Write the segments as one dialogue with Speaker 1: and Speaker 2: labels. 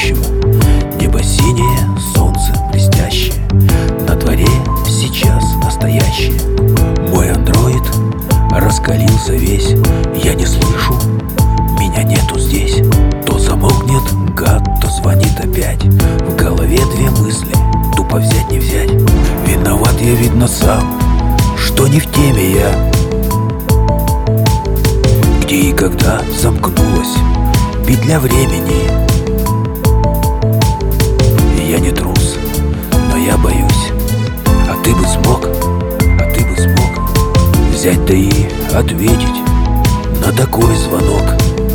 Speaker 1: будущего. Небо синее, солнце блестящее, на дворе сейчас настоящее. Мой андроид раскалился весь, я не слышу, меня нету здесь. То замолкнет гад, то звонит опять, в голове две мысли, тупо взять не взять. Виноват я, видно, сам, что не в теме я. Где и когда замкнулась петля времени. Я не трус, но я боюсь. А ты бы смог, взять да и ответить на такой звонок.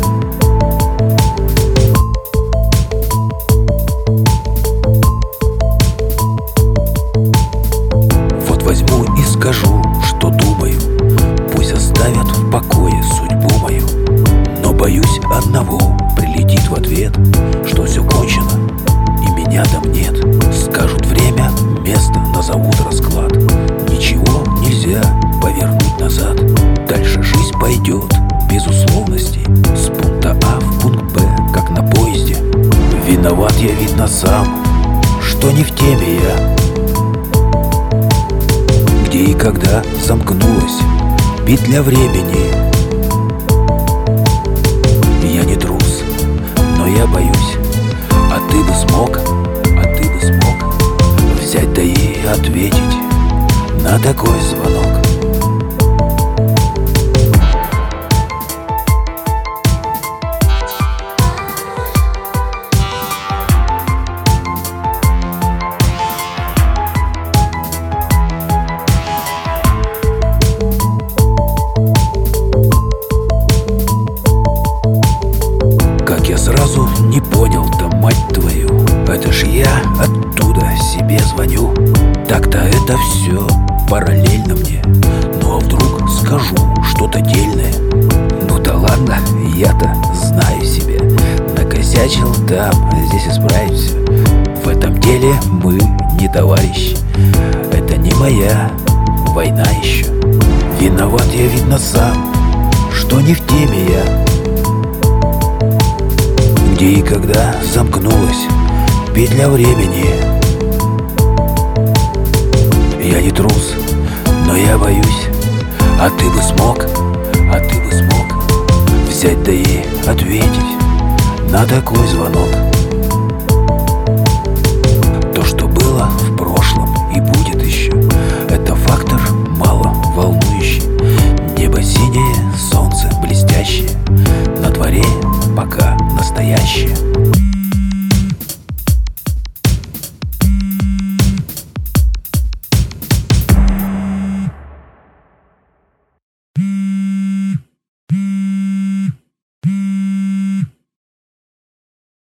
Speaker 1: Вот возьму и скажу, что думаю, пусть оставят в покое судьбу мою. Но боюсь одного, прилетит в ответ, что все кончено и меня там нет. Скажут время, место, назовут расклад. Ничего нельзя повернуть назад. Дальше жизнь пойдет без условностей, с пункта А в пункт Б, как на поезде. Виноват я, видно, сам, что не в теме я. Где и когда замкнулась петля времени. Я не трус, но я боюсь. А ты бы смог, взять да и ответить на такой звонок. Как я сразу не понял, да мать твою, это ж я оттуда себе звоню. Так-то это все параллельно мне. Ну а вдруг скажу что-то дельное? Ну да ладно, я-то знаю себе. Накосячил там, здесь исправимся. В этом деле мы не товарищи. Это не моя война еще. Виноват я, видно, сам, что не в теме я. Где и когда замкнулась петля времени. Я не трус, но я боюсь. А ты бы смог, взять да и ответить на такой звонок. То, что было в прошлом и будет еще, это фактор мало волнующий. Небо синее, солнце блестящее, на дворе пока настоящее.